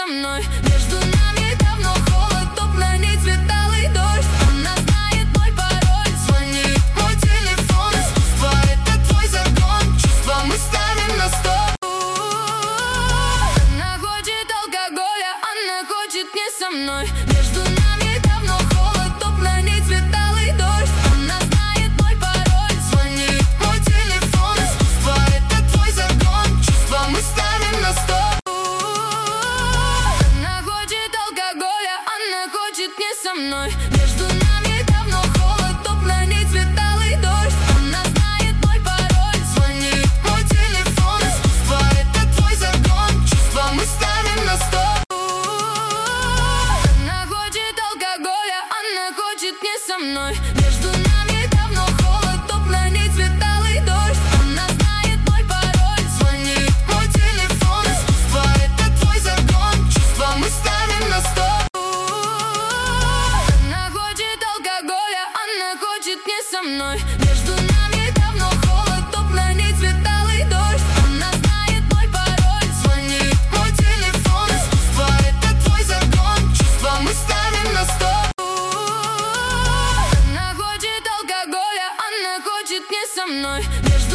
со мной. Между нами давно холод, топленит светлый дождь. Она знает мой пароль, звонит мой телефон. Искусство — это твой закон, чувства мы ставим на стол. Она хочет алкоголя, она хочет не со мной. Между нами давно холод, топленит светлый дождь. Она знает мой пароль, звонит мой телефон. Искусство — это твой закон, чувства мы ставим на стол. Она хочет алкоголя, она хочет не со мной. Между нами давно холод, топленит светлый дождь. Она знает мой пароль, звонит мой телефон. Искусство — это твой закон, чувства мы ставим на стол. Она хочет алкоголя, она хочет не со мной. Между нами давно холод, топленит светлый дождь. Она знает мой пароль, звонит мой телефон. Искусство — это твой закон, чувства мы ставим на стол. Она хочет алкоголя, она хочет не со мной. Между нами давно холод, топленит светлый дождь. Она знает мой пароль, звонит мой телефон. Искусство — это твой закон, чувства мы ставим на стол. Она хочет алкоголя, она хочет не со мной.